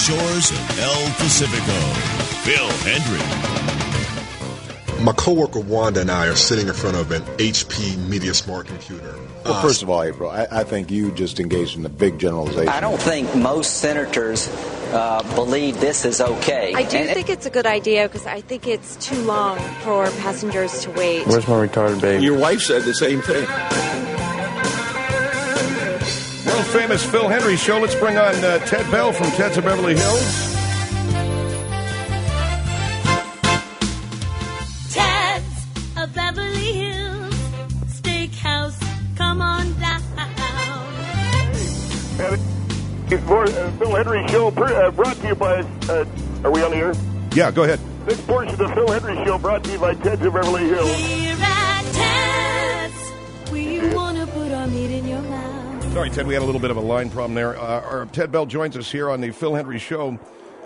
shores of El Pacifico. Phil Hendry. My coworker Wanda and I are sitting in front of an HP Media Smart computer. Well, first of all, April, I think you just engaged in a big generalization. I don't think most senators believe this is okay. I do think it's a good idea because I think it's too long for passengers to wait. Where's my retarded baby? Your wife said the same thing. World famous Phil Hendry Show. Let's bring on Ted Bell from Ted's of Beverly Hills. Beverly Hills Steakhouse, come on down. Phil Hendry Show brought to you by, are we on the air? Yeah, go ahead. This portion of the Phil Hendry Show brought to you by Ted's of Beverly Hills. Here at Ted's, we want to put our meat in your mouth. Sorry, Ted, we had a little bit of a line problem there. Ted Bell joins us here on the Phil Hendry Show.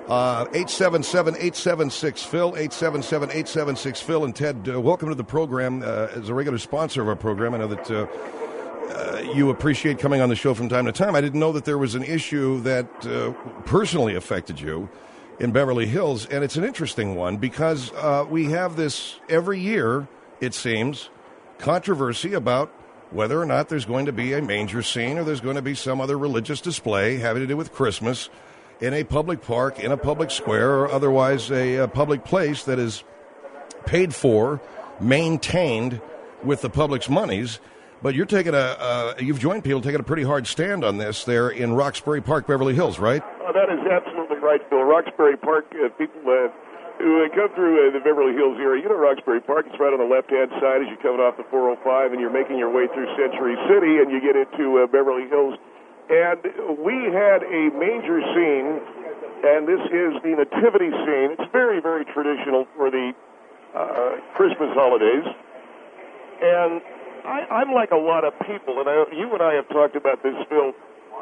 877-876-PHIL, 877-876-PHIL. And Ted, welcome to the program. As a regular sponsor of our program, I know that you appreciate coming on the show from time to time. I didn't know that there was an issue that personally affected you in Beverly Hills, and it's an interesting one because we have this every year, it seems, controversy about whether or not there's going to be a manger scene or there's going to be some other religious display having to do with Christmas in a public park, in a public square, or otherwise a public place that is paid for, maintained with the public's monies. But you're taking you've joined people taking a pretty hard stand on this there in Roxbury Park, Beverly Hills, right? That is absolutely right, Phil. Roxbury Park, people who come through the Beverly Hills area, you know Roxbury Park, it's right on the left-hand side as you're coming off the 405 and you're making your way through Century City and you get into Beverly Hills. And we had a manger scene, and this is the nativity scene. It's very, very traditional for the Christmas holidays. And I'm like a lot of people, and you and I have talked about this, Phil.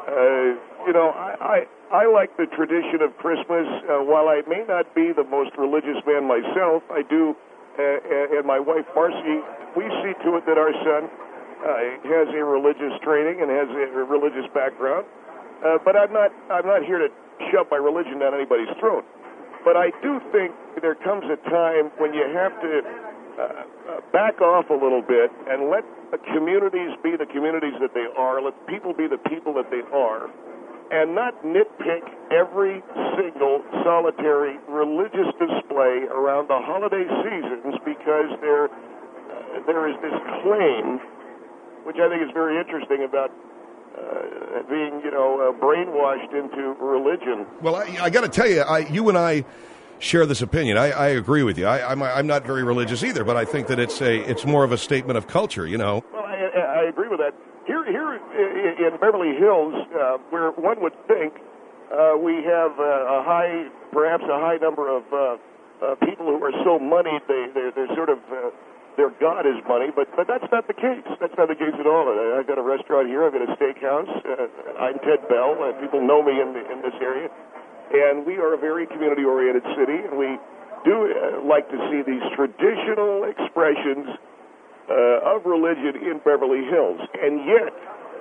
I like the tradition of Christmas. While I may not be the most religious man myself, I do, and my wife Marcy, we see to it that our son has a religious training and has a religious background, but I'm not here to shove my religion down anybody's throat. But I do think there comes a time when you have to back off a little bit and let the communities be the communities that they are, let people be the people that they are, and not nitpick every single solitary religious display around the holiday seasons because there is this claim, which I think is very interesting, about being, brainwashed into religion. Well, I got to tell you, you and I share this opinion. I agree with you. I'm not very religious either, but I think that it's more of a statement of culture, Well, I agree with that. Here in Beverly Hills, where one would think we have perhaps a high number of people who are so moneyed, they're sort of. Their God is money, but that's not the case. That's not the case at all. I've got a restaurant here. I've got a steakhouse. I'm Ted Bell. People know me in this area. And we are a very community-oriented city, and we do like to see these traditional expressions of religion in Beverly Hills. And yet,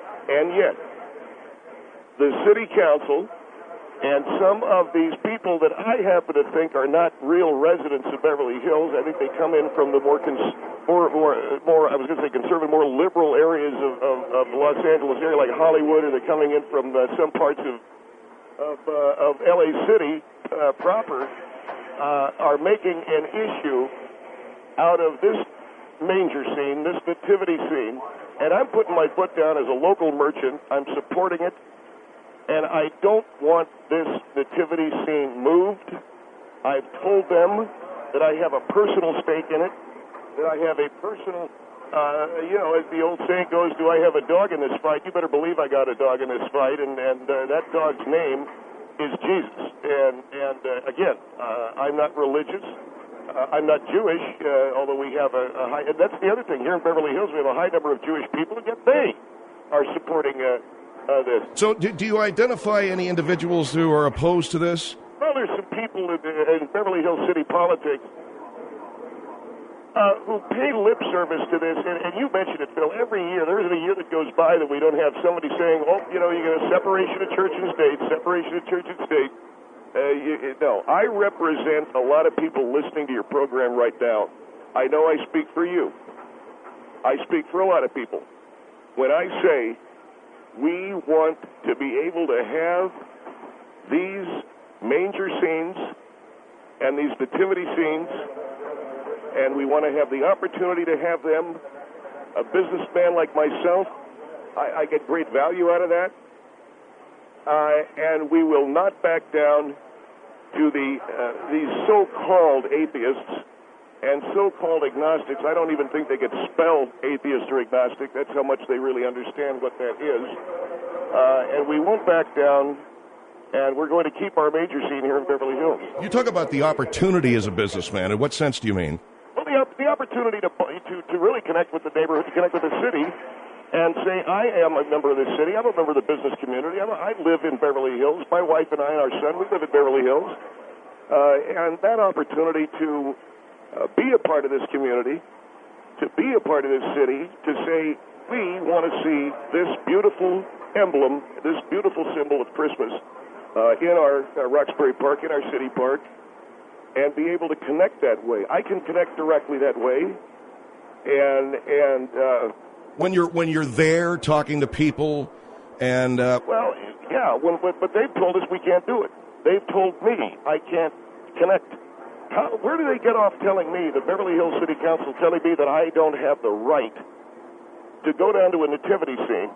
the city council and some of these people that I happen to think are not real residents of Beverly Hills, I think they come in from the more I was going to say conservative, more liberal areas of the Los Angeles area, like Hollywood, or they're coming in from some parts of LA City proper, are making an issue out of this manger scene, this nativity scene, and I'm putting my foot down as a local merchant. I'm supporting it. And I don't want this nativity scene moved. I've told them that I have a personal stake in it, that I have a personal, as the old saying goes, do I have a dog in this fight? You better believe I got a dog in this fight, and that dog's name is Jesus. And again, I'm not religious. I'm not Jewish, although we have a high, and that's the other thing. Here in Beverly Hills, we have a high number of Jewish people, and yet they are supporting this. So do you identify any individuals who are opposed to this? Well, there's some people in Beverly Hills city politics who pay lip service to this, and you mentioned it, Phil. Every year, there isn't a year that goes by that we don't have somebody saying, you get a separation of church and state, separation of church and state. No, I represent a lot of people listening to your program right now. I know I speak for you. I speak for a lot of people. When I say we want to be able to have these manger scenes and these nativity scenes, and we want to have the opportunity to have them, a businessman like myself, I get great value out of that. And we will not back down to these so-called atheists and so-called agnostics. I don't even think they could spell atheist or agnostic. That's how much they really understand what that is. And we won't back down, and we're going to keep our major scene here in Beverly Hills. You talk about the opportunity as a businessman. In what sense do you mean? Well, the opportunity to really connect with the neighborhood, to connect with the city, and say, I am a member of this city. I'm a member of the business community. I live in Beverly Hills. My wife and I and our son, we live in Beverly Hills. And that opportunity to be a part of this community, to be a part of this city, to say, we want to see this beautiful emblem, this beautiful symbol of Christmas in our Roxbury Park, in our city park, and be able to connect that way. I can connect directly that way. And when you're there talking to people, and well, yeah, but they've told us we can't do it. They've told me I can't connect. Where do they get off telling me, the Beverly Hills City Council telling me that I don't have the right to go down to a nativity scene?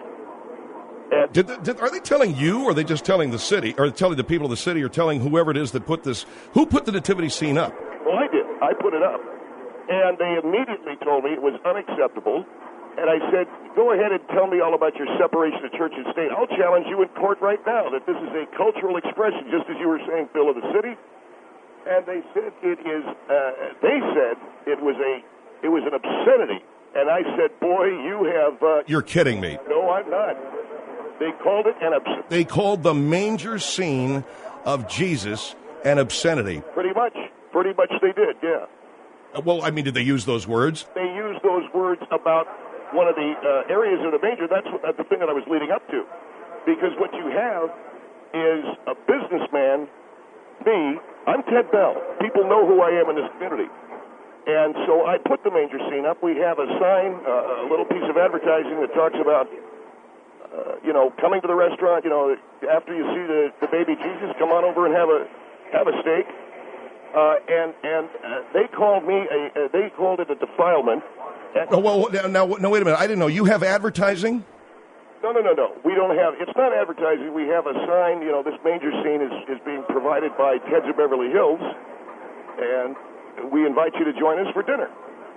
And are they telling you, or are they just telling the city, or telling the people of the city, or telling whoever it is that put this? Who put the nativity scene up? Well, I did. I put it up, and they immediately told me it was unacceptable. And I said, go ahead and tell me all about your separation of church and state. I'll challenge you in court right now that this is a cultural expression, just as you were saying, Phil, of the city. And they said it is. They said it was an obscenity. And I said, boy, you have. You're kidding me. No, I'm not. They called it an obscenity. They called the manger scene of Jesus an obscenity. Pretty much they did. Yeah. Well, I mean, did they use those words? They used those words about one of the areas of the manger. That's the thing that I was leading up to. Because what you have is a businessman, me. I'm Ted Bell. People know who I am in this community. And so I put the manger scene up. We have a sign, a little piece of advertising that talks about, coming to the restaurant, after you see the baby Jesus, come on over and have a steak. And they called it a defilement. No, wait a minute. I didn't know. You have advertising? No. We don't have. It's not advertising. We have a sign. This manger scene is being provided by Ted's of Beverly Hills, and we invite you to join us for dinner.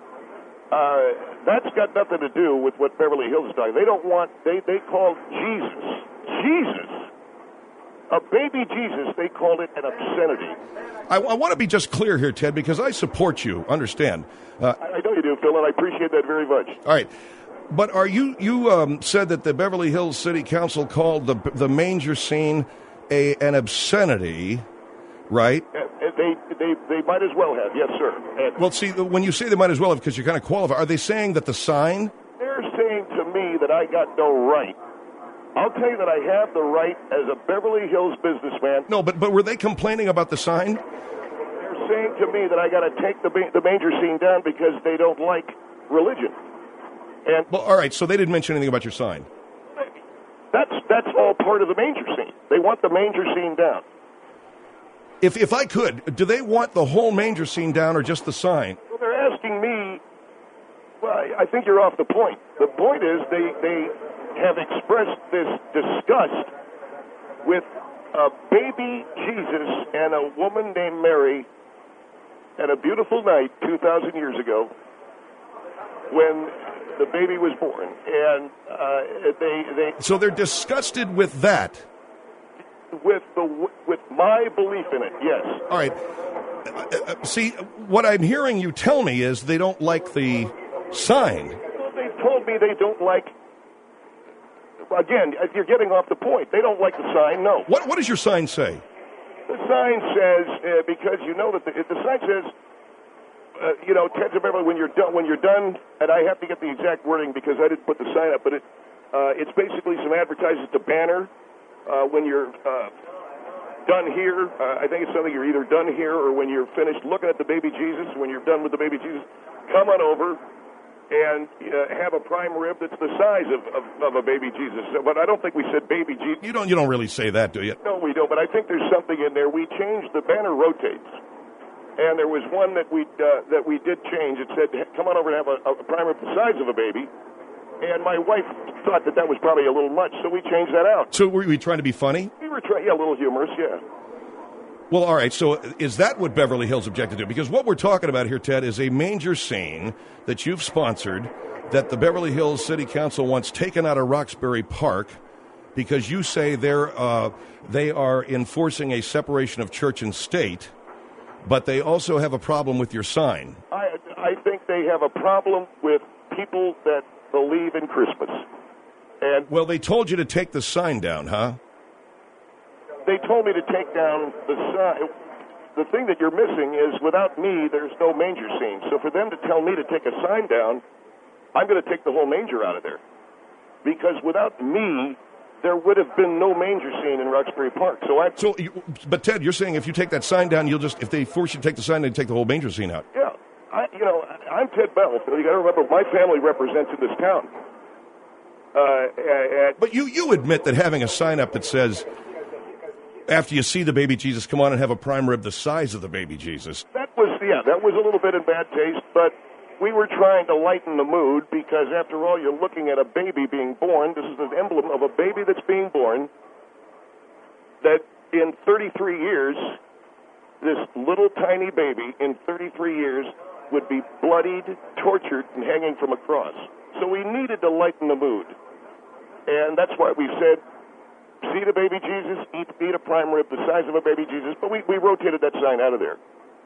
That's got nothing to do with what Beverly Hills is doing. They don't want. They called Jesus, a baby Jesus. They called it an obscenity. I want to be just clear here, Ted, because I support you. Understand? I know you do, Phil, and I appreciate that very much. All right. But you said that the Beverly Hills City Council called the manger scene an obscenity, right? They might as well have, yes, sir. Well, see, when you say they might as well have, because you're kind of qualified, are they saying that the sign? They're saying to me that I got no right. I'll tell you that I have the right as a Beverly Hills businessman. No, but were they complaining about the sign? They're saying to me that I got to take the manger scene down because they don't like religion. And well, all right, so they didn't mention anything about your sign. That's all part of the manger scene. They want the manger scene down. If I could, do they want the whole manger scene down or just the sign? Well, they're asking me. Well, I think you're off the point. The point is they have expressed this disgust with a baby Jesus and a woman named Mary at a beautiful night 2,000 years ago when the baby was born, and So they're disgusted with that. With my belief in it, yes. All right. See, what I'm hearing you tell me is they don't like the sign. Well, they told me they don't like. Again, you're getting off the point. They don't like the sign. No. What does your sign say? The sign says because you know that the sign says. Ted's of Beverly, when you're done, and I have to get the exact wording because I didn't put the sign up, but it's basically some advertising to banner when you're done here. I think it's something you're either done here or when you're finished looking at the baby Jesus, when you're done with the baby Jesus, come on over and have a prime rib that's the size of a baby Jesus. But I don't think we said baby Jesus. You don't really say that, do you? No, we don't. But I think there's something in there. We changed the banner rotates, and there was one that we did change. It said, "Come on over and have a prime rib the size of a baby." And my wife thought that was probably a little much, so we changed that out. So were we trying to be funny? We were trying, a little humorous, yeah. Well, all right, so is that what Beverly Hills objected to? Because what we're talking about here, Ted, is a manger scene that you've sponsored that the Beverly Hills City Council wants taken out of Roxbury Park because you say they are enforcing a separation of church and state, but they also have a problem with your sign. I think they have a problem with people that believe in Christmas. And well, they told you to take the sign down, huh? They told me to take down the sign. The thing that you're missing is without me, there's no manger scene. So for them to tell me to take a sign down, I'm going to take the whole manger out of there. Because without me, there would have been no manger scene in Roxbury Park. But Ted, you're saying if you take that sign down, if they force you to take the sign, they take the whole manger scene out. Yeah. I'm Ted Bell. You got to remember, my family represents in this town. But you admit that having a sign up that says, after you see the baby Jesus, come on and have a prime rib the size of the baby Jesus. That was a little bit in bad taste, but we were trying to lighten the mood because, after all, you're looking at a baby being born. This is an emblem of a baby that's being born that in 33 years, this little tiny baby in 33 years would be bloodied, tortured, and hanging from a cross. So we needed to lighten the mood. And that's why we said, see the baby Jesus, eat a prime rib the size of a baby Jesus, but we rotated that sign out of there.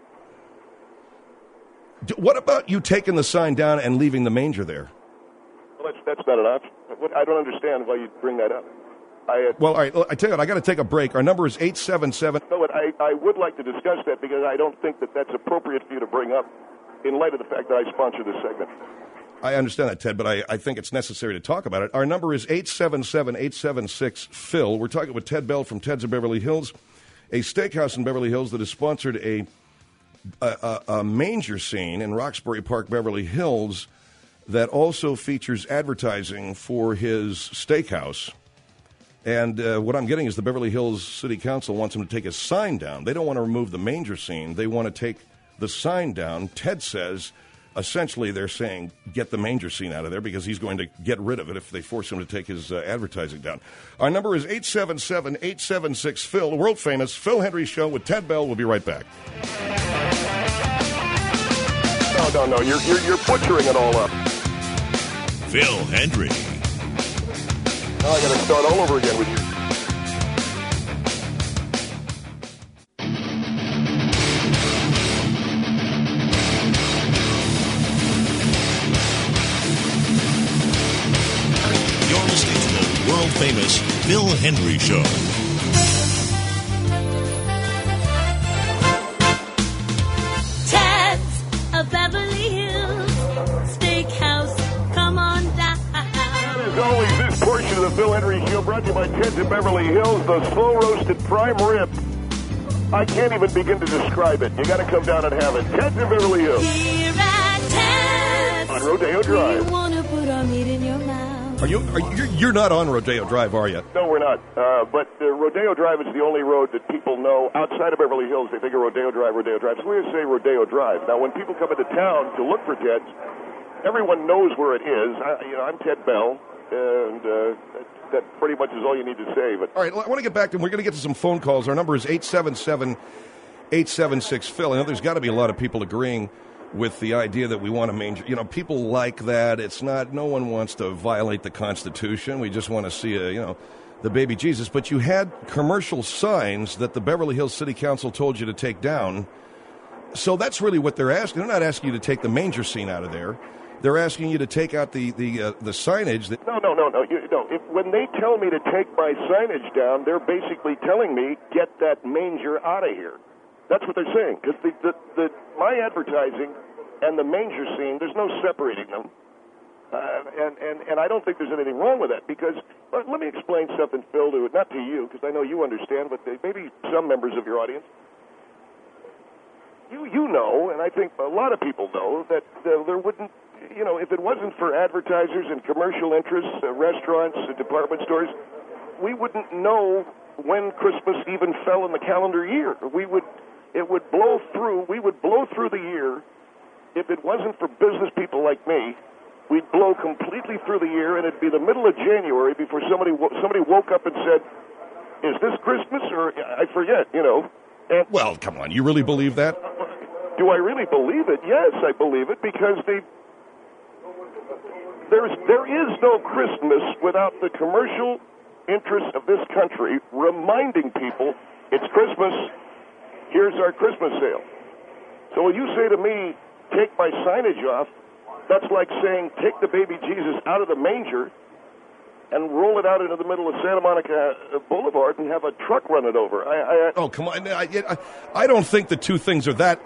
What about you taking the sign down and leaving the manger there? Well, that's not an option. I don't understand why you bring that up. Well, all right, I tell you what, I got to take a break. Our number is 877. No, I would like to discuss that because I don't think that that's appropriate for you to bring up in light of the fact that I sponsor this segment. I understand that, Ted, but I think it's necessary to talk about it. Our number is 877-876-PHIL. We're talking with Ted Bell from Ted's of Beverly Hills, a steakhouse in Beverly Hills that has sponsored a manger scene in Roxbury Park, Beverly Hills, that also features advertising for his steakhouse. And what I'm getting is the Beverly Hills City Council wants him to take his sign down. They don't want to remove the manger scene. They want to take the sign down. Ted says, essentially, they're saying, get the manger scene out of there because he's going to get rid of it if they force him to take his advertising down. Our number is 877-876-PHIL, the world-famous Phil Hendrie Show with Ted Bell. We'll be right back. No, you're butchering it all up. Phil Hendrie. Now I got to start all over again with you. You're listening to the world-famous Phil Hendrie Show. Ted's of Beverly Hills Steakhouse, come on down. As always, this portion of the Phil Hendrie Show brought to you by Ted's of Beverly Hills, the slow-roasted prime rib. I can't even begin to describe it. You got to come down and have it. Ted's of Beverly Hills. Here at Ted's, On Rodeo Drive. we want to put our meat in your mouth. You're not on Rodeo Drive, are you? No, we're not. But Rodeo Drive is the only road that people know outside of Beverly Hills. They think of Rodeo Drive. So we just say Rodeo Drive. Now, when people come into town to look for Ted's, everyone knows where it is. I'm Ted Bell, and that pretty much is all you need to say. But all right, I want to get back to, we're going to get to some phone calls. Our number is 877-876-PHIL. I know there's got to be a lot of people agreeing with the idea that we want to manger. People like that. It's not, no one wants to violate the Constitution. We just want to see the baby Jesus. But you had commercial signs that the Beverly Hills City Council told you to take down. So that's really what they're asking. They're not asking you to take the manger scene out of there. They're asking you to take out the signage. That No. When they tell me to take my signage down, they're basically telling me, get that manger out of here. That's what they're saying. Because my advertising and the manger scene, there's no separating them. And I don't think there's anything wrong with that because let me explain something, Phil, not to you, because I know you understand, but maybe some members of your audience. You know, and I think a lot of people know, that there wouldn't, if it wasn't for advertisers and commercial interests, restaurants, department stores, we wouldn't know when Christmas even fell in the calendar year. We would blow through the year. If it wasn't for business people like me, we'd blow completely through the year, and it'd be the middle of January before somebody woke up and said, "Is this Christmas?" Or I forget, And, well, come on, you really believe that? Do I really believe it? Yes, I believe it, because there is no Christmas without the commercial interests of this country reminding people it's Christmas. Here's our Christmas sale. So when you say to me, "Take my signage off," that's like saying, take the baby Jesus out of the manger and roll it out into the middle of Santa Monica Boulevard and have a truck run it over. Oh, come on. I don't think the two things are that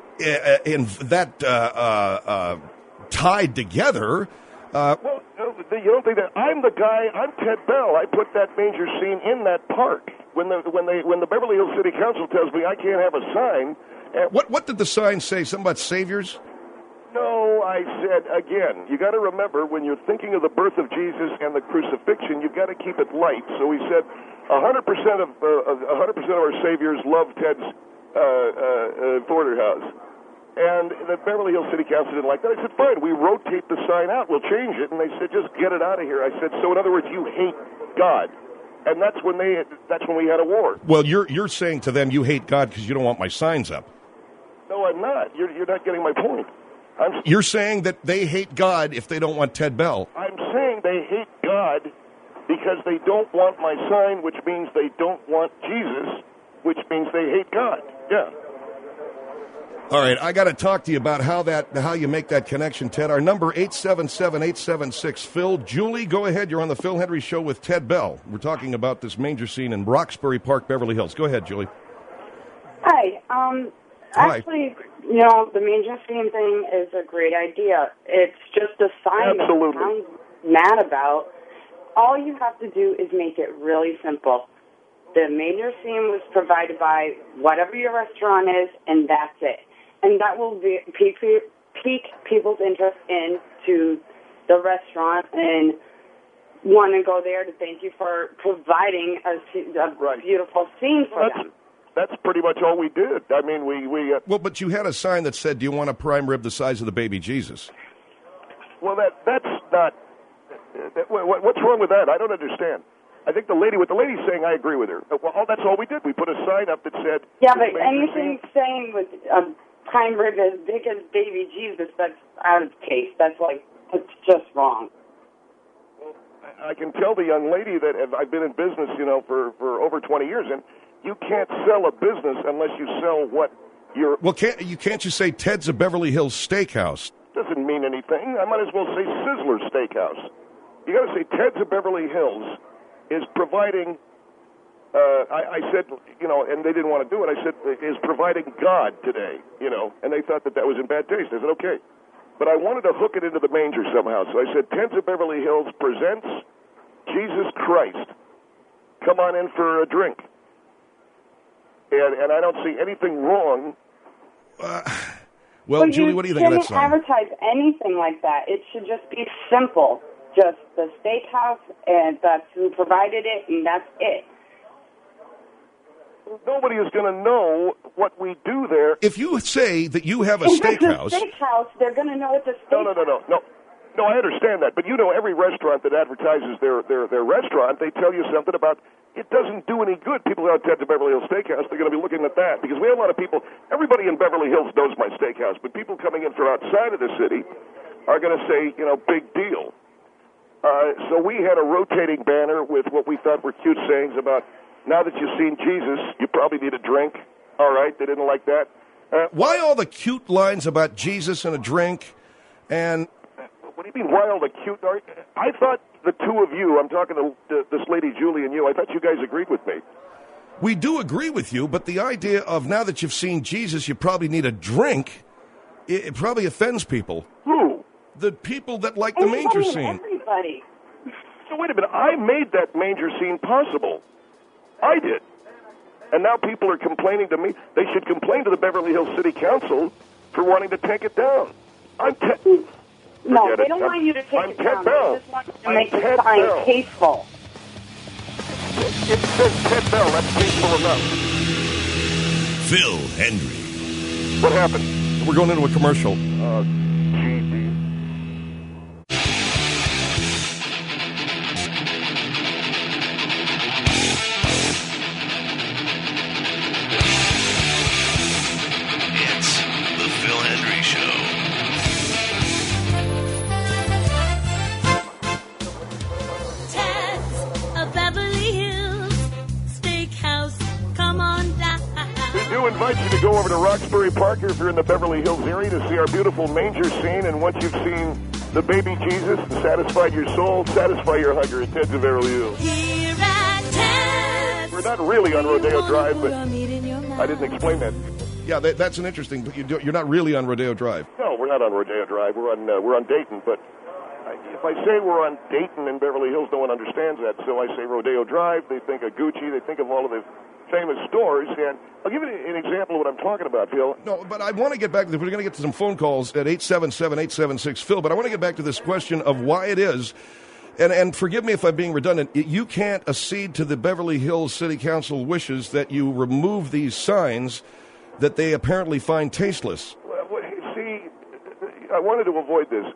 tied together. Well, you don't think that? I'm Ted Bell. I put that manger scene in that park. When the Beverly Hills City Council tells me I can't have a sign. What did the sign say? Something about saviors? No, I said, again, you got to remember, when you're thinking of the birth of Jesus and the crucifixion, you've got to keep it light. So we said 100% of our saviors love Ted's porterhouse. And the Beverly Hills City Council didn't like that. I said, fine, we rotate the sign out. We'll change it. And they said, just get it out of here. I said, so in other words, you hate God. And that's when we had a war. Well, you're saying to them, you hate God because you don't want my signs up. No, I'm not. You're not getting my point. You're saying that they hate God if they don't want Ted Bell. I'm saying they hate God because they don't want my sign, which means they don't want Jesus, which means they hate God. Yeah. All right, I got to talk to you about how you make that connection, Ted. Our number, 877-876-PHIL. Julie, go ahead. You're on the Phil Hendry Show with Ted Bell. We're talking about this manger scene in Roxbury Park, Beverly Hills. Go ahead, Julie. Hi. Hi. Actually, the manger scene thing is a great idea. It's just a sign that I'm mad about. All you have to do is make it really simple. The manger scene was provided by whatever your restaurant is, and that's it. And that will pique people's interest into the restaurant and want to go there to thank you for providing a beautiful scene for them. That's pretty much all we did. I mean, Well, but you had a sign that said, "Do you want a prime rib the size of the baby Jesus?" Well, that's not... what's wrong with that? I don't understand. I think what the lady's saying, I agree with her. Well, that's all we did. We put a sign up that said... Yeah, but anything saying with a prime rib as big as baby Jesus, that's out of taste. That's just wrong. I can tell the young lady that I've been in business, for over 20 years, and you can't sell a business unless you sell what you're... Well, can't you say Ted's a Beverly Hills Steakhouse? Doesn't mean anything. I might as well say Sizzler Steakhouse. You got to say Ted's of Beverly Hills is providing... I said, and they didn't want to do it. I said, is providing God today, and they thought that was in bad taste. I said, okay. But I wanted to hook it into the manger somehow. So I said, Ted's of Beverly Hills presents Jesus Christ. Come on in for a drink. And I don't see anything wrong. Well, Julie, what do you think of that song? You shouldn't advertise anything like that. It should just be simple. Just the steakhouse, and that's who provided it, and that's it. Nobody is going to know what we do there. If you say that you have a steakhouse... If it's a steakhouse, they're going to know it's a steakhouse. No, I understand that. But every restaurant that advertises their restaurant, they tell you something about it doesn't do any good. People out at the Beverly Hills Steakhouse, they're going to be looking at that. Because we have a lot of people, everybody in Beverly Hills knows my steakhouse, but people coming in from outside of the city are going to say, big deal. So we had a rotating banner with what we thought were cute sayings about, now that you've seen Jesus, you probably need a drink. All right, they didn't like that. Why all the cute lines about Jesus and a drink? And what do you mean, why all the cute? I thought the two of you, I'm talking to this lady Julie and you, I thought you guys agreed with me. We do agree with you, but the idea of now that you've seen Jesus, you probably need a drink, it probably offends people. Who? The people that like the manger scene. Everybody. So wait a minute. I made that manger scene possible. I did. And now people are complaining to me. They should complain to the Beverly Hills City Council for wanting to take it down. No, they don't want you to take it down. They just want you to make the sign tasteful. It says Ted Bell. That's tasteful enough. Phil Hendrie. What happened? We're going into a commercial. It's the Phil Hendrie Show. Ted's a Beverly Hills Steakhouse. Come on down. We do invite you to go over to Roxbury Park if you're in the Beverly Hills area to see our beautiful manger scene. And once you've seen the baby Jesus and satisfied your soul, satisfy your hunger at Ted's of Beverly Hills. Here at Ted's. We're not really on Rodeo Drive, but Put our meat in your mouth. I didn't explain that. Yeah, that's an interesting. You're not really on Rodeo Drive. No, we're not on Rodeo Drive. We're on Dayton. But if I say we're on Dayton and Beverly Hills, no one understands that. So I say Rodeo Drive. They think of Gucci. They think of all of the famous stores. And I'll give you an example of what I'm talking about, Phil. No, but I want to get back. We're going to get to some phone calls at 877-876-PHIL. But I want to get back to this question of why it is. And forgive me if I'm being redundant. You can't accede to the Beverly Hills City Council wishes that you remove these signs that they apparently find tasteless. Well, see, I wanted to avoid this.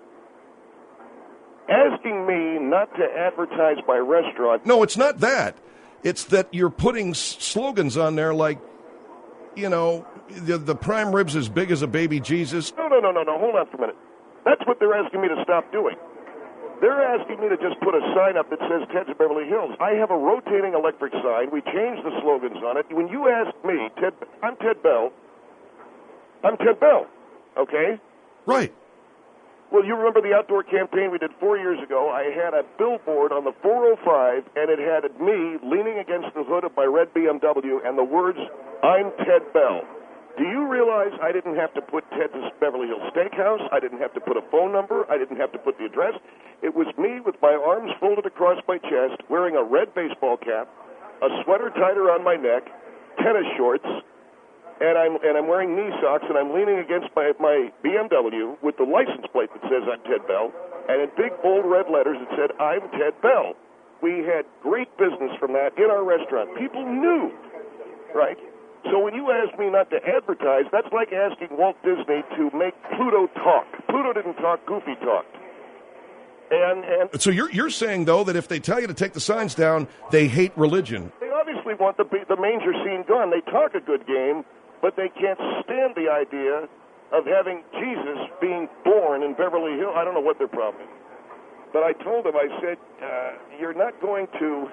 Asking me not to advertise my restaurant. No, it's not that. It's that you're putting slogans on there like, you know, the prime rib's as big as a baby Jesus. No. Hold on for a minute. That's what they're asking me to stop doing. They're asking me to just put a sign up that says Ted's of Beverly Hills. I have a rotating electric sign. We changed the slogans on it. When you ask me, I'm Ted Bell. I'm Ted Bell, okay? Right. Well, you remember the outdoor campaign we did 4 years ago? I had a billboard on the 405, and it had me leaning against the hood of my red BMW and the words, I'm Ted Bell. Do you realize I didn't have to put Ted's Beverly Hills Steakhouse? I didn't have to put a phone number. I didn't have to put the address. It was me with my arms folded across my chest, wearing a red baseball cap, a sweater tied around my neck, tennis shorts, and I'm wearing knee socks, and I'm leaning against my BMW with the license plate that says I'm Ted Bell, and in big, bold red letters it said, I'm Ted Bell. We had great business from that in our restaurant. People knew, right? So when you ask me not to advertise, that's like asking Walt Disney to make Pluto talk. Pluto didn't talk, Goofy talked. And so you're saying, though, that if they tell you to take the signs down, they hate religion. They obviously want the manger scene gone. They talk a good game, but they can't stand the idea of having Jesus being born in Beverly Hills. I don't know what their problem is. But I told them, I said, you're not going to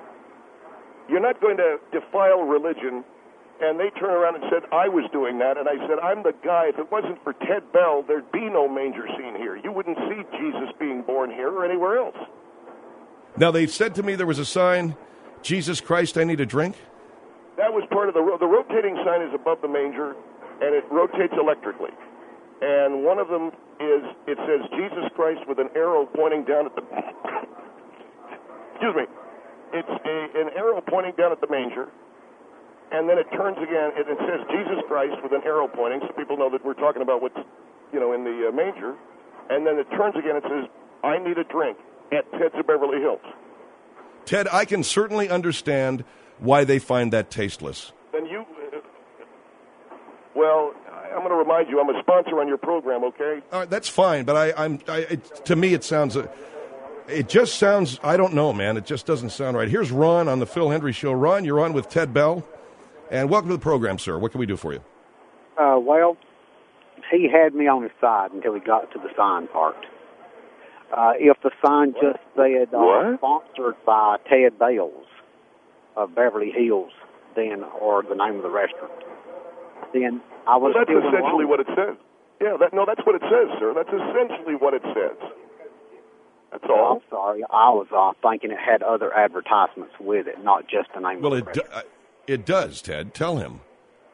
defile religion. And they turned around and said, I was doing that. And I said, I'm the guy. If it wasn't for Ted Bell, there'd be no manger scene here. You wouldn't see Jesus being born here or anywhere else. Now, they said to me there was a sign, Jesus Christ, I need a drink. That was part of the rotating sign is above the manger, and it rotates electrically. And one of them is, it says Jesus Christ with an arrow pointing down at the... Excuse me. It's an arrow pointing down at the manger. And then it turns again, and it says Jesus Christ with an arrow pointing, so people know that we're talking about what's, in the manger. And then it turns again, it says, I need a drink at Ted's of Beverly Hills. Ted, I can certainly understand why they find that tasteless. Then well, I'm going to remind you, I'm a sponsor on your program, okay? All right, that's fine, but to me it sounds... It just sounds, I don't know, man. It just doesn't sound right. Here's Ron on the Phil Hendrie Show. Ron, you're on with Ted Bell. And welcome to the program, sir. What can we do for you? Well, he had me on his side until he got to the sign part. If the sign just said sponsored by Ted Bell's of Beverly Hills, then, or the name of the restaurant, then I was that's still essentially what it says. Yeah, that's what it says, sir. That's essentially what it says. That's all. I'm sorry. I was thinking it had other advertisements with it, not just the name of the restaurant. It does, Ted. Tell him.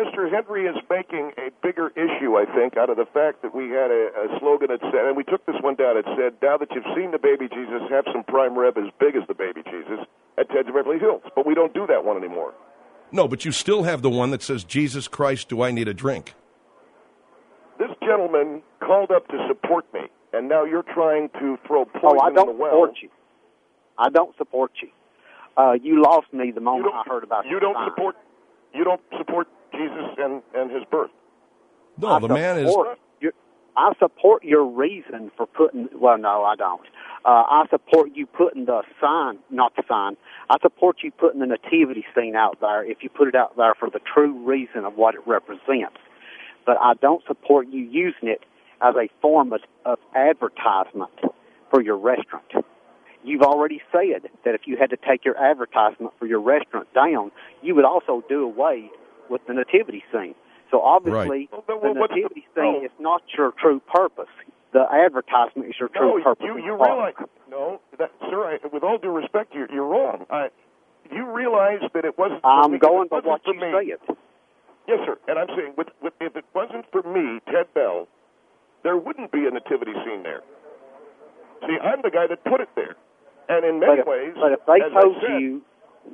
Mr. Henry is making a bigger issue, I think, out of the fact that we had a slogan that said, and we took this one down, it said, now that you've seen the baby Jesus, have some prime rib as big as the baby Jesus at Ted's of Beverly Hills. But we don't do that one anymore. No, but you still have the one that says, Jesus Christ, do I need a drink? This gentleman called up to support me, and now you're trying to throw poison I don't in the well. support you. I don't support you. You lost me the moment I heard about you don't support Jesus and his birth. No, the man is. I support your reason for putting. Well, no, I don't. I support you putting the sign, not the sign. I support you putting the nativity scene out there if you put it out there for the true reason of what it represents. But I don't support you using it as a form of advertisement for your restaurant. You've already said that if you had to take your advertisement for your restaurant down, you would also do away with the nativity scene. So obviously, the nativity scene is not your true purpose. The advertisement is your true purpose. You realize, sir, with all due respect, you're wrong. You realize that it wasn't. I'm going by what you said. Yes, sir. And I'm saying, if it wasn't for me, Ted Bell, there wouldn't be a nativity scene there. See, I'm the guy that put it there. And in many ways, but if they told you,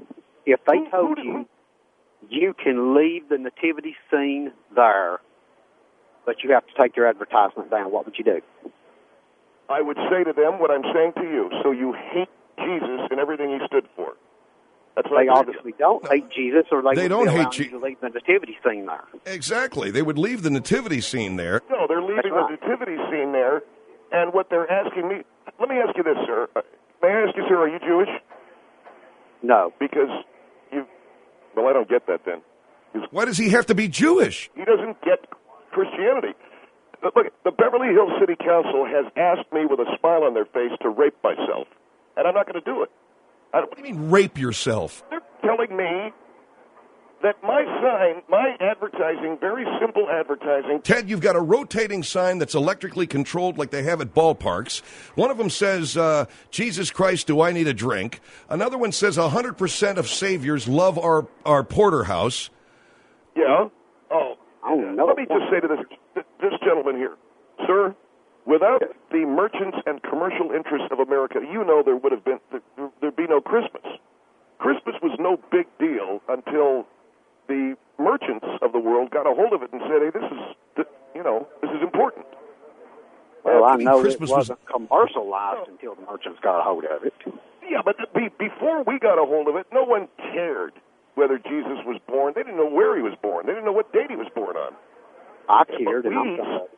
you can leave the nativity scene there, but you have to take your advertisement down, what would you do? I would say to them what I'm saying to you. So you hate Jesus and everything he stood for. That's what they obviously don't hate Jesus, or they don't hate Jesus. To leave the nativity scene there. Exactly, they would leave the nativity scene there. No, they're leaving the nativity scene there, and what they're asking me. Let me ask you this, sir. May I ask you, sir, are you Jewish? No. Because well, I don't get that then. Why does he have to be Jewish? He doesn't get Christianity. Look, the Beverly Hills City Council has asked me with a smile on their face to rape myself, and I'm not going to do it. What do you mean, rape yourself? They're telling me that my sign, my advertising, very simple advertising. Ted, you've got a rotating sign that's electrically controlled like they have at ballparks. One of them says, Jesus Christ, do I need a drink? Another one says 100% of Saviors love our porterhouse. Yeah? Let me just say to this gentleman here, sir, without the merchants and commercial interests of America, there'd be no Christmas. Christmas was no big deal until the merchants of the world got a hold of it and said, hey, this is important. Well, I know Christmas wasn't commercialized until the merchants got a hold of it. Yeah, but before we got a hold of it, no one cared whether Jesus was born. They didn't know where he was born. They didn't know what date he was born on. I cared, and I'm sorry.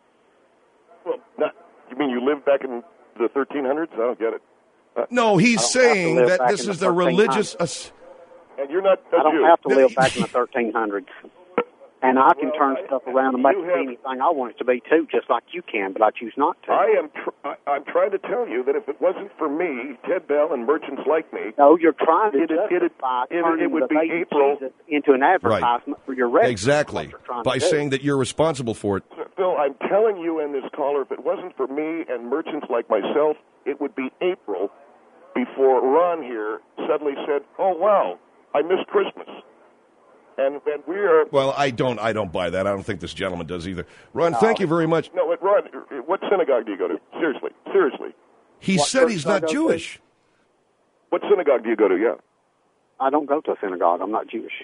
Well, you mean you lived back in the 1300s? I don't get it. No, he's saying that this is the religious... And you're not I don't have to live back in the 1300s. And I can turn stuff around and make it be anything I want it to be, too, just like you can, but I choose not to. I'm trying to tell you that if it wasn't for me, Ted Bell, and merchants like me... No, you're trying to justify turning the baby Jesus into an advertisement for your restaurant. Exactly, by saying that you're responsible for it. Phil, I'm telling you and this caller, if it wasn't for me and merchants like myself, it would be April before Ron here suddenly said, oh, wow, I missed Christmas. And we are... Well, I don't buy that. I don't think this gentleman does either. Ron, thank you very much. No, Ron, what synagogue do you go to? Seriously. He said he's not Jewish. What synagogue do you go to, yeah? I don't go to a synagogue. I'm not Jewish.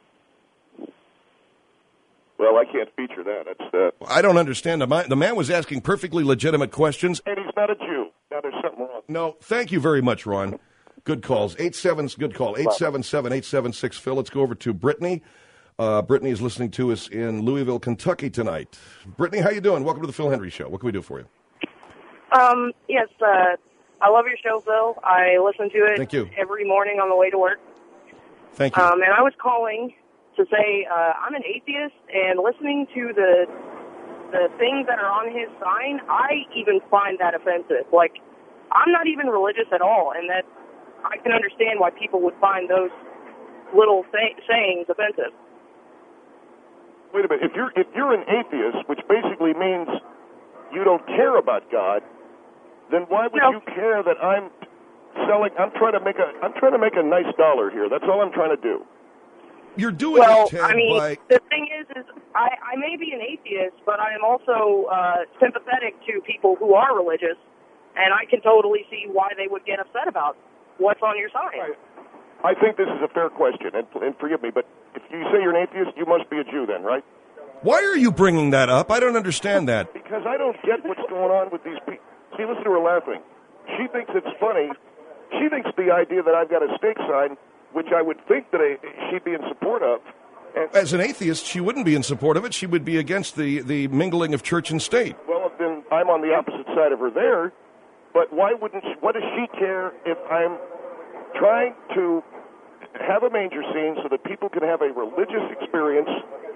Well, I can't feature that. That's I don't understand. The man was asking perfectly legitimate questions. And he's not a Jew. Now, there's something wrong. No, thank you very much, Ron. Good calls. 877-876-Phil. Let's go over to Brittany. Brittany is listening to us in Louisville, Kentucky tonight. Brittany, how you doing? Welcome to the Phil Hendry Show. What can we do for you? Yes, I love your show, Phil. I listen to it Thank you. every morning on the way to work. Thank you. And I was calling to say I'm an atheist, and listening to the things that are on his sign, I even find that offensive. Like, I'm not even religious at all, and that I can understand why people would find those little sayings offensive. Wait a minute. If you're an atheist, which basically means you don't care about God, then why would you care that I'm selling? I'm trying to make a nice dollar here. That's all I'm trying to do. You're doing well, it, Ted, I mean, by... the thing is I may be an atheist, but I am also sympathetic to people who are religious, and I can totally see why they would get upset about what's on your sign. I think this is a fair question, and forgive me, but if you say you're an atheist, you must be a Jew then, right? Why are you bringing that up? I don't understand that. Because I don't get what's going on with these people. See, listen to her laughing. She thinks it's funny. She thinks the idea that I've got a stake sign, which I would think that she'd be in support of. As an atheist, she wouldn't be in support of it. She would be against the mingling of church and state. Well, then I'm on the opposite side of her there. But why wouldn't she, what does she care if I'm trying to have a manger scene so that people can have a religious experience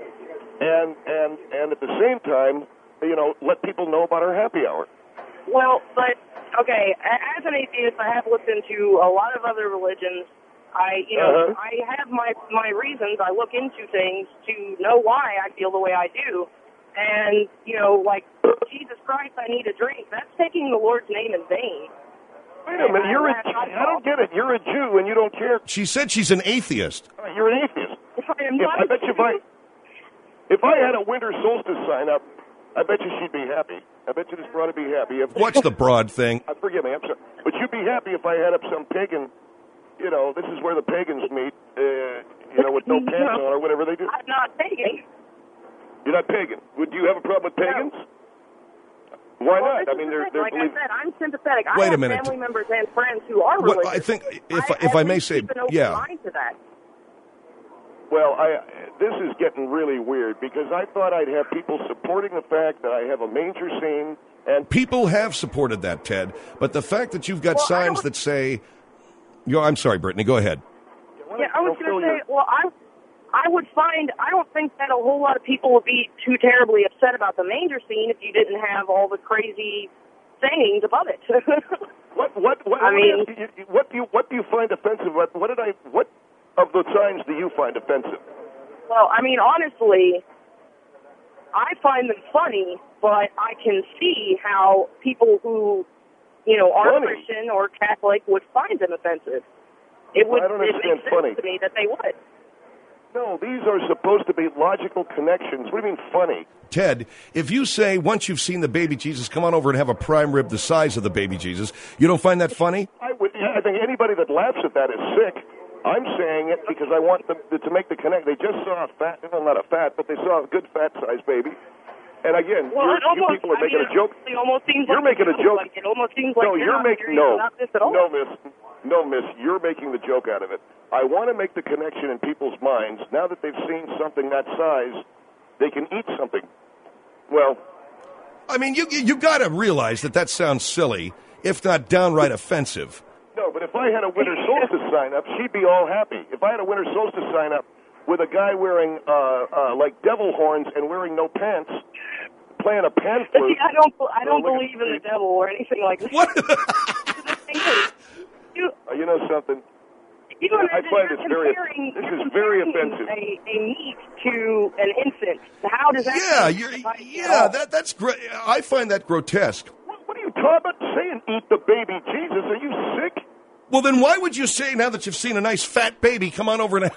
and at the same time, let people know about our happy hour? Well, but, okay, as an atheist, I have looked into a lot of other religions. I have my reasons. I look into things to know why I feel the way I do. And, like, Jesus Christ, I need a drink. That's taking the Lord's name in vain. Wait a minute, I don't get it. You're a Jew and you don't care. She said she's an atheist. You're an atheist. I bet you if I had a winter solstice sign up, I bet you she'd be happy. I bet you this broad would be happy. What's the broad thing? Forgive me, I'm sorry. But you'd be happy if I had up some pagan, this is where the pagans meet, with no pants on or whatever they do. I'm not pagan. You're not pagan. Would you have a problem with pagans? No. Why well, not? I mean, they're like I said, I'm sympathetic. Wait I have a minute. family members and friends who are religious. I think, if I may say, keep an open yeah. mind to that. Well, this is getting really weird because I thought I'd have people supporting the fact that I have a manger scene. And people have supported that, Ted. But the fact that you've got signs that say, I'm sorry, Brittany, go ahead. Yeah, I was going to say, I would find, I don't think that a whole lot of people would be too terribly upset about the manger scene if you didn't have all the crazy sayings above it. What do you find offensive? What of the signs do you find offensive? Well, I mean, honestly, I find them funny, but I can see how people who, are Christian or Catholic would find them offensive. It makes sense to me that they would. No, these are supposed to be logical connections. What do you mean funny? Ted, if you say once you've seen the baby Jesus, come on over and have a prime rib the size of the baby Jesus, you don't find that funny? I think anybody that laughs at that is sick. I'm saying it because I want them to make the connect. They just saw not a fat, but they saw a good fat-sized baby. And again, you people are making a joke. It almost seems you're like making a joke. It almost seems like you're making not this at all. No, miss, you're making the joke out of it. I want to make the connection in people's minds. Now that they've seen something that size, they can eat something. Well, I mean, you got to realize that sounds silly, if not downright offensive. No, but if I had a winter solstice sign up, she'd be all happy. If I had a winter solstice sign up with a guy wearing like devil horns and wearing no pants, playing a pan flute. See, I don't believe in the devil or anything like that. What? You know something? I find this is very offensive. A meat to an infant. How does that? That's great. I find that grotesque. What are you talking about saying? Eat the baby Jesus? Are you sick? Well, then why would you say now that you've seen a nice fat baby, come on over and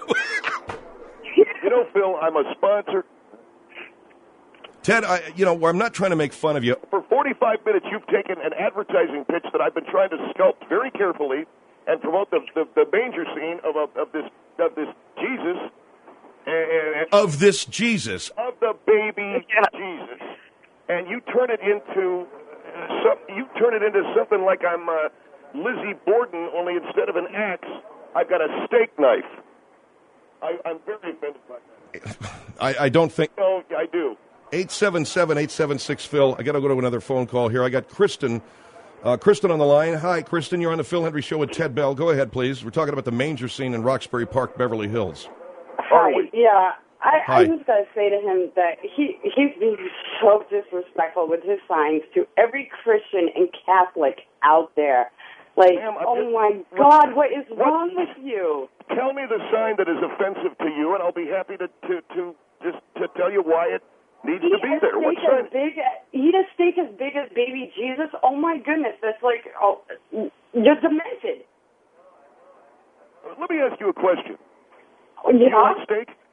Phil, I'm a sponsor. Ted, I'm not trying to make fun of you. For 45 minutes, you've taken an advertising pitch that I've been trying to sculpt very carefully and promote the manger scene of this Jesus. Of this Jesus. Of the baby Jesus. And you turn it into something like I'm Lizzie Borden, only instead of an axe, I've got a steak knife. I'm very offended by that. I don't think... No, I do. 877-876-PHIL. I got to go to another phone call here. I got Kristen. Kristen on the line. Hi, Kristen. You're on the Phil Hendry Show with Ted Bell. Go ahead, please. We're talking about the manger scene in Roxbury Park, Beverly Hills. Hi. Yeah. I just got to say to him that he's being so disrespectful with his signs to every Christian and Catholic out there. Like, oh my God, what is wrong with you? Tell me the sign that is offensive to you, and I'll be happy to tell you why it needs to be there. What sign? Eat a steak as big as baby Jesus? Oh my goodness, that's like, you're demented. Let me ask you a question. Yeah? Do you want steak?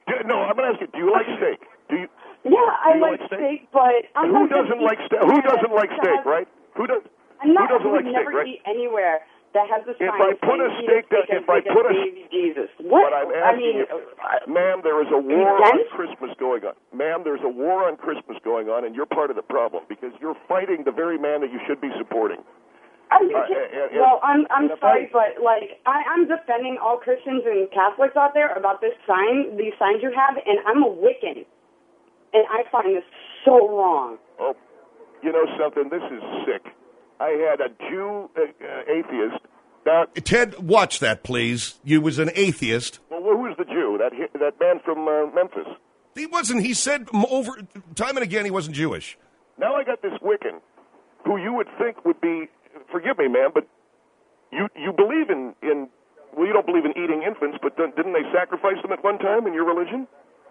No, I'm going to ask you, do you like steak? Yeah, I like steak, but I'm who doesn't like steak? Who doesn't like steak, right? Who doesn't like steak, never right? eat anywhere that has a sign. If I put a steak, baby Jesus. What? But I'm asking you, ma'am, there is a war on Christmas going on. Ma'am, there's a war on Christmas going on, and you're part of the problem because you're fighting the very man that you should be supporting. Are you kidding? Well, I'm sorry, but like I'm defending all Christians and Catholics out there about these signs you have, and I'm a Wiccan, and I find this so wrong. Oh, you know something? This is sick. I had a Jew atheist. Ted, watch that, please. You was an atheist. Well, who's the Jew? That man from Memphis. He wasn't. He said over time and again he wasn't Jewish. Now I got this Wiccan, who you would think would be. Forgive me, ma'am, but you believe in well, you don't believe in eating infants, but didn't they sacrifice them at one time in your religion?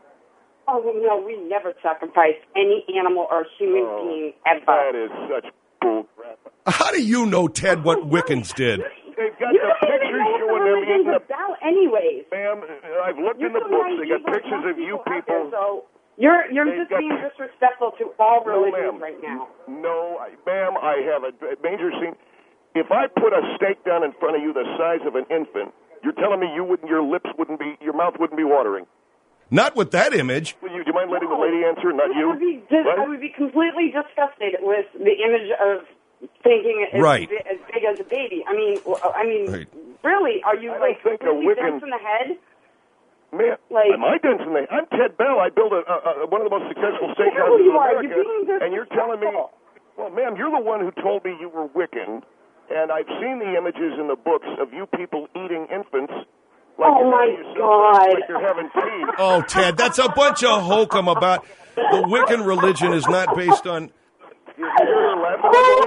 Oh, no, we never sacrifice any animal or human being ever. That is such bull crap. How do you know, Ted, what Wiccans did? They've got the pictures showing them eating about anyways. Ma'am, I've looked in the books. They got pictures of you people. You're just being disrespectful to all religions right now. No, ma'am, I have a major scene. If I put a steak down in front of you the size of an infant, you're telling me your mouth wouldn't be watering. Not with that image. Do you mind letting the lady answer, not you? I would be completely disgusted with the image of thinking as big as a baby. I mean, right. Really? Are you completely dense in the head? Man, am I dense in the head? I'm Ted Bell. I built one of the most successful steakhouses in America, and you're telling me, well, ma'am, you're the one who told me you were Wiccan, and I've seen the images in the books of you people eating infants. Like God! Like you're having tea. Oh, Ted, that's a bunch of hokum about the Wiccan religion is not based on. Listen to her laugh.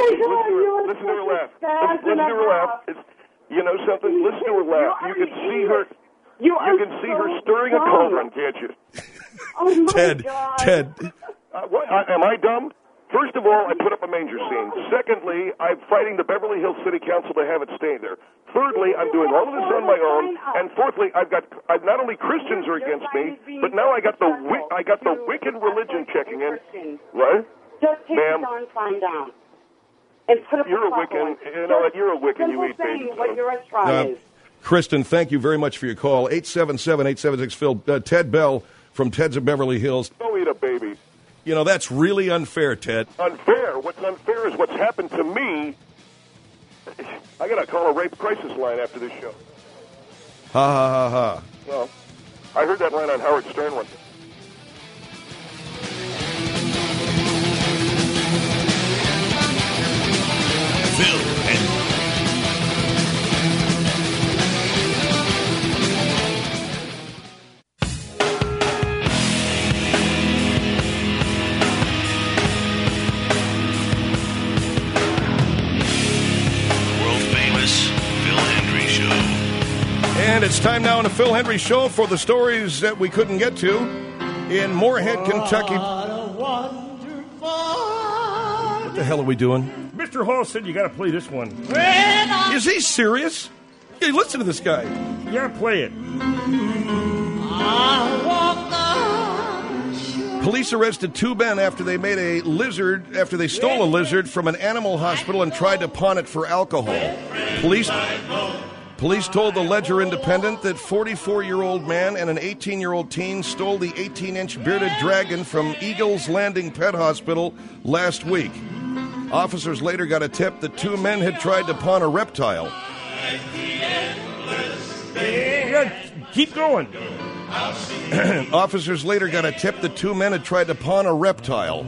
Listen to her laugh. You know something? Listen to her laugh. You can see her. You can see her stirring a cauldron, can't you? Oh my Ted, God. Ted. Am I dumb? First of all, I put up a manger scene. Secondly, I'm fighting the Beverly Hills City Council to have it stay there. Thirdly, I'm doing all of this on my own. And fourthly, I've not only Christians are against me, but now I got the Wiccan religion checking in. What? Just take the darn sign down. And put up you're a Wiccan. You know what? You're a Wiccan. You eat baby. What your restaurant is. Kristen, thank you very much for your call. 877-876-PHIL. Ted Bell from Ted's of Beverly Hills. Go eat a baby. You know, that's really unfair, Ted. Unfair? What's unfair is what's happened to me. I got to call a rape crisis line after this show. Ha, ha, ha, ha. Well, I heard that line on Howard Stern once. Phil Hendry. And it's time now on the Phil Hendry Show for the stories that we couldn't get to in Moorhead, Kentucky. What the hell are we doing? Mr. Hall said you got to play this one. Is he serious? Hey, listen to this guy. You got to play it. Police arrested two men after they stole a lizard from an animal hospital and tried to pawn it for alcohol. Police told the Ledger Independent that 44-year-old man and an 18-year-old teen stole the 18-inch bearded dragon from Eagles Landing Pet Hospital last week. Officers later got a tip that two men had tried to pawn a reptile. Keep going. Officers later got a tip that two men had tried to pawn a reptile.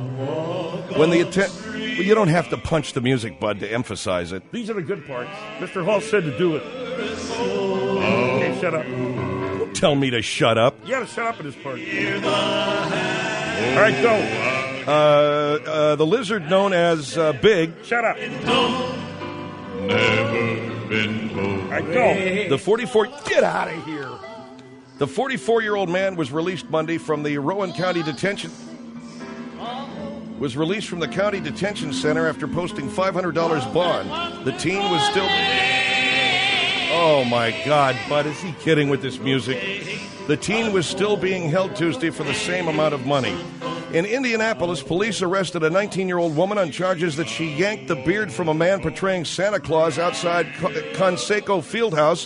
You don't have to punch the music, bud, to emphasize it. These are the good parts. Mr. Hall said to do it. Okay, shut up. Don't tell me to shut up. You gotta shut up at this part. All right, go. The lizard known as Big. Shut up. Never been told. All right, go. The 44. Get out of here. The 44-year-old man was released Monday from the Rowan County Detention. Was released from the county detention center after posting $500 bond. The teen was still. Oh, my God, Bud, is he kidding with this music? The teen was still being held Tuesday for the same amount of money. In Indianapolis, police arrested a 19-year-old woman on charges that she yanked the beard from a man portraying Santa Claus outside Conseco Fieldhouse.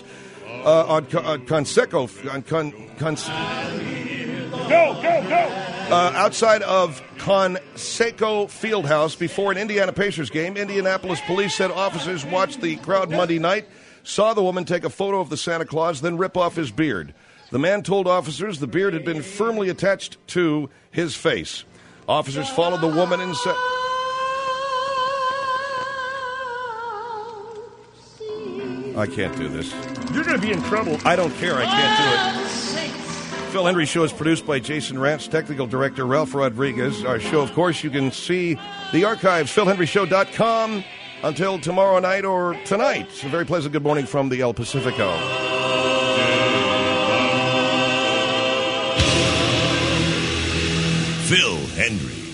Outside of Conseco Fieldhouse before an Indiana Pacers game. Indianapolis police said officers watched the crowd Monday night, saw the woman take a photo of the Santa Claus, then rip off his beard. The man told officers the beard had been firmly attached to his face. Officers followed the woman and said... I can't do this. You're going to be in trouble. I don't care. I can't do it. Phil Hendrie Show is produced by Jason Rantz, technical director Ralph Rodriguez. Our show, of course, you can see the archives, philhendrieshow.com, until tomorrow night or tonight. A very pleasant good morning from the El Pacifico. Phil Hendrie.